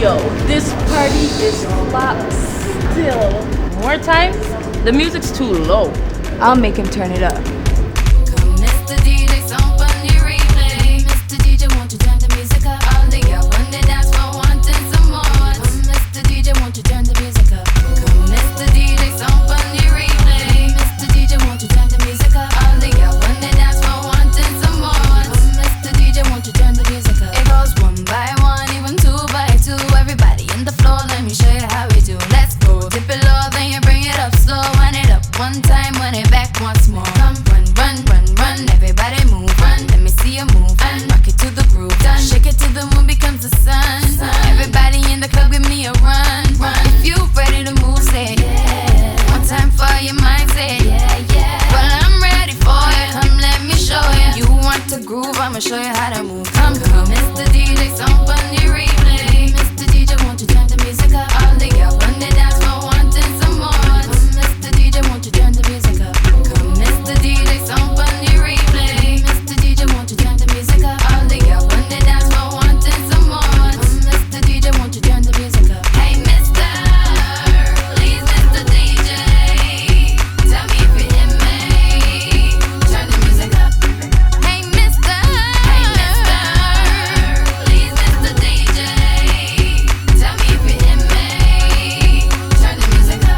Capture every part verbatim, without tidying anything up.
Yo, this party is flop still. More times, the music's too low. I'll make him turn it up. Come, Mister D J, some funny replay. Mister D J, won't you turn the music up? All the girls on the dance floor wanting some more. Come, Mister D J, won't you turn the music up? Come, Mister D J, some funny replay. Mister D J, won't you turn the music up? All the girls on the dance floor wanting some more. Come, Mister D J, won't you turn the music up? It goes one by one, even two by two. Everybody in the floor, let me show you how we do. Let's go. Dip it low, then you bring it up slow. Wind it up one time, wind it back once more. Come, run, run, run, run. Everybody move, run. Let me see you move. And rock it to the groove. Done. Shake it till the moon becomes the sun. Everybody in the club, give me a run, run. If you ready to move, say yeah. One time for your mind, say yeah, yeah. Well, I'm ready for it. Come, let me show you. You want to groove? I'ma show you how to move. Come, come, Mister D J, some funny replay. Mister D J, won't you turn the music up? All the girls on the dance floor wanting some more. Come, Mister D J, won't you turn the music up? Come, Mister D J, some funny replay. Mister D J, won't you turn the music up? All the girls on the dance floor wanting some more. Come, Mister D J, won't you turn the music up? Hey, Mister, please, Mister D J, tell me if you hear me. Turn the music up. Hey, Mister, hey, Mister, please, Mister D J, tell me if you hear me. Turn the music up.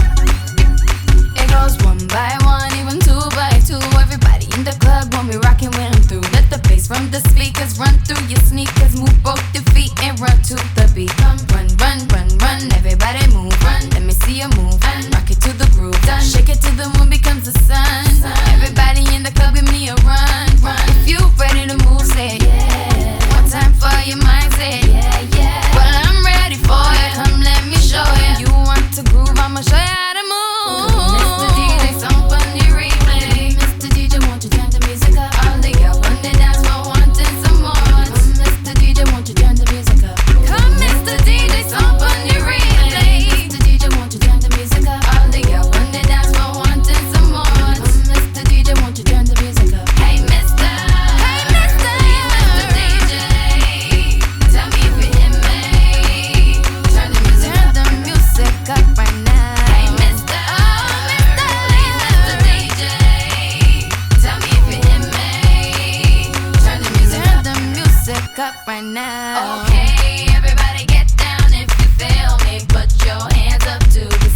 It goes one by one, even two by two. Everybody in the club when we rockin' when I'm through. Let the bass from the speakers run through your sneakers. Move both your feet and run to the beat. Come, run, run, run, run. Everybody move, run. Let me see you move. And rock it to the groove. Done. Shake it till the moon becomes the sun. Everybody in the club, give me a run, run. If you ready to move, say yeah. One time for your mind, say yeah, yeah. Well, I'm ready for it. Come, let me show you. You want to groove? I'ma show you how to move. Mister D J, some funny replay. Mister D J, won't you turn the music up? All the girls on the dance floor wanting some more. Come, Mister D J, won't you turn the music up? Come, Mister D J, some funny replay. Mister D J, won't you turn the music up? All the girls on the dance floor wanting some more. Come, Mister D J, won't you turn the music up? Hey, Mister, hey, Mister, Mister D J, tell me if you hear me. Turn the music up. Turn the music up right now. Hey, Mister, oh, Mister, Mister D J, tell me if you hear me. Turn the music up. Turn the music up right now. Okay, everybody get down if you feel me. Put your hands up to the